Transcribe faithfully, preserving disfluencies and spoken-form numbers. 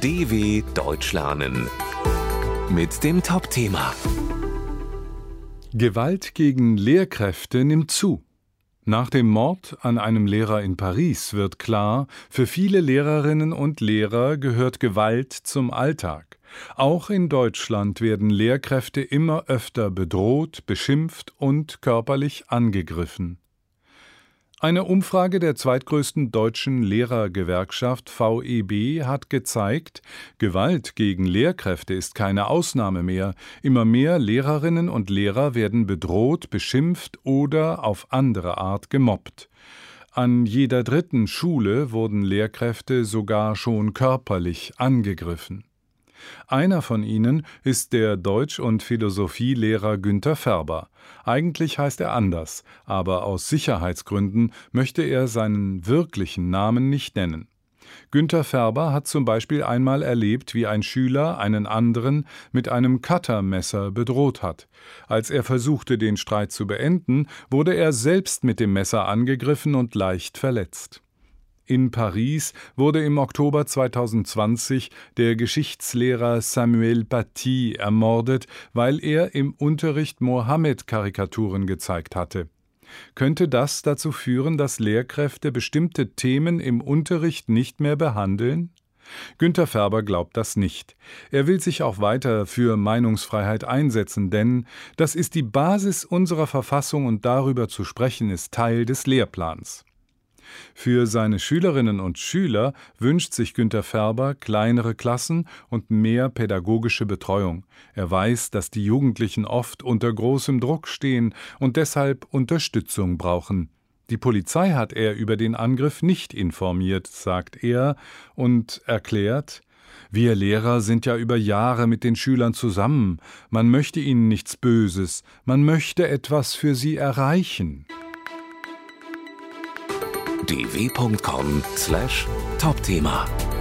D W Deutsch lernen mit dem Top-Thema. Gewalt gegen Lehrkräfte nimmt zu. Nach dem Mord an einem Lehrer in Paris wird klar, für viele Lehrerinnen und Lehrer gehört Gewalt zum Alltag. Auch in Deutschland werden Lehrkräfte immer öfter bedroht, beschimpft und körperlich angegriffen. Eine Umfrage der zweitgrößten deutschen Lehrergewerkschaft V E B hat gezeigt, Gewalt gegen Lehrkräfte ist keine Ausnahme mehr. Immer mehr Lehrerinnen und Lehrer werden bedroht, beschimpft oder auf andere Art gemobbt. An jeder dritten Schule wurden Lehrkräfte sogar schon körperlich angegriffen. Einer von ihnen ist der Deutsch- und Philosophielehrer Günther Färber. Eigentlich heißt er anders, aber aus Sicherheitsgründen möchte er seinen wirklichen Namen nicht nennen. Günther Färber hat zum Beispiel einmal erlebt, wie ein Schüler einen anderen mit einem Cuttermesser bedroht hat. Als er versuchte, den Streit zu beenden, wurde er selbst mit dem Messer angegriffen und leicht verletzt. In Paris wurde im Oktober zweitausendzwanzig der Geschichtslehrer Samuel Paty ermordet, weil er im Unterricht Mohammed-Karikaturen gezeigt hatte. Könnte das dazu führen, dass Lehrkräfte bestimmte Themen im Unterricht nicht mehr behandeln? Günther Färber glaubt das nicht. Er will sich auch weiter für Meinungsfreiheit einsetzen, denn das ist die Basis unserer Verfassung und darüber zu sprechen ist Teil des Lehrplans. Für seine Schülerinnen und Schüler wünscht sich Günther Färber kleinere Klassen und mehr pädagogische Betreuung. Er weiß, dass die Jugendlichen oft unter großem Druck stehen und deshalb Unterstützung brauchen. Die Polizei hat er über den Angriff nicht informiert, sagt er und erklärt: Wir Lehrer sind ja über Jahre mit den Schülern zusammen. Man möchte ihnen nichts Böses, man möchte etwas für sie erreichen. d w punkt com slash Top-Thema